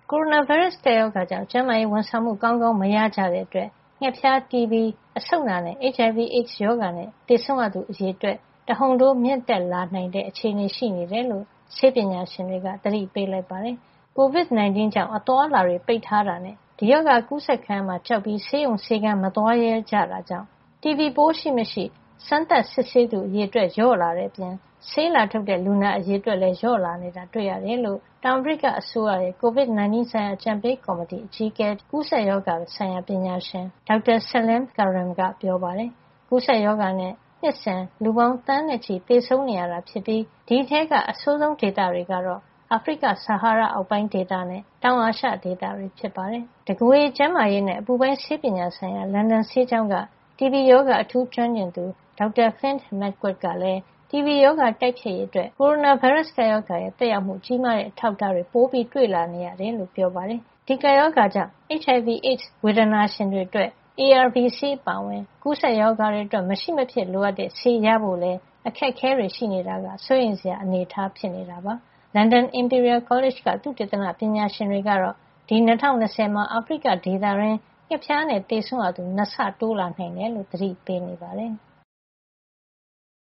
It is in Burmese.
ကိုရိုနာဗိုင်းရပ်စ်ကပ်ရောဂါကြောင့်ကျန်းမာရေးဝန်ဆောင်မှုကောင်းကောင်းမရကြတဲ့အတွက်ငှက်ဖျား TB အဆုတ်နာနဲ့ HIV/AIDS ရောဂါနဲ့သေဆုံးရသူအရေအတွက်တဟုန်ထိုးမြင့်တက်လာနိုင်တဲ့အခြေအနေရှိနေတယ်လို့ဆေးပညာရှင်တွေကသတိပေးလိုက်ပါတယ်။ COVID-19 ကြောင့်အသွားအလာတွေပိတ်ထားတာနဲ့ဒီရောဂါကူးစက်ခံရမှာကြောက်ပြီးဆေးရုံဆေးခန်းမသွားရဲကြတာကြောင့် TB ပိုးရှိမရှိစမ်းသပ်စစ်ဆေးသူအရေအတွက်လျော့လာတဲ့အပြင်ဆေးလာထုတ်တဲ့လူနာအရေအတွက်လည်းလျော့လာနေတာတွေ့ရတယ်လို့တောင်အာဖရိကအစိုးရရဲ့ COVID-19 ဆိုင်ရာအကြံပေးကော်မတီအကြီးအကဲကူးစက်ရောဂါဆိုင်ရာပညာရှင် Dr. Salim Karim ကပြောပါတယ်။ကူးစက်ရောဂါနဲ့နှစ်စဉ်လူပေါင်းသန်းနဲ့ချီသေဆုံးနေရတာဖြစ်ပြီးဒီထဲကအဆိုးဆုံးဒေသတွေကတော့အာဖရိကဆဟာရအောက်ပိုင်းဒေသနဲ့တောင်အာရှဒေသတွေဖြစ်ပါတယ်။တကိုယ်ရေကျန်းမာရေးနဲ့အပူပိုင်းဆေးပညာဆိုင်ရာလန်ဒန်ဆေးကျောင်းက TB ရောဂါအထူးကျွမ်းကျင်သူ Dr. Flint McQuaid ကလည်း TB ရောဂါတိုက်ဖျက်ရေးအတွက်ကိုရိုနာဗိုင်းရပ်စ်ကပ်ရောဂါရဲ့သက်ရောက်မှုကြီးမားတဲ့အထောက်အထားတွေပိုပြီးတွေ့လာနေရတယ်လို့ပြောပါတယ်။ဒီကပ်ရောဂါကြောင့် HIV/AIDS ဝေဒနာရှင်တွေအတွက် ARV ဆေးအပါအဝင်ကူးစက်ရောဂါတွေအတွက်မရှိမဖြစ်လိုအပ်တဲ့ဆေးရဖို့လည်းအခက်အခဲတွေရှိနေတာကစိုးရိမ်စရာအနေအထားဖြစ်နေတာပါ။ London Imperial College ကသုတေသနပညာရှင်တွေကတော့ဒီ2020မှာအာဖရိကဒေသတွင်းငှက်ဖျားနဲ့သေဆုံးရသူ2ဆတိုးလာနိုင်တယ်လို့သတိပေးနေပါတယ်။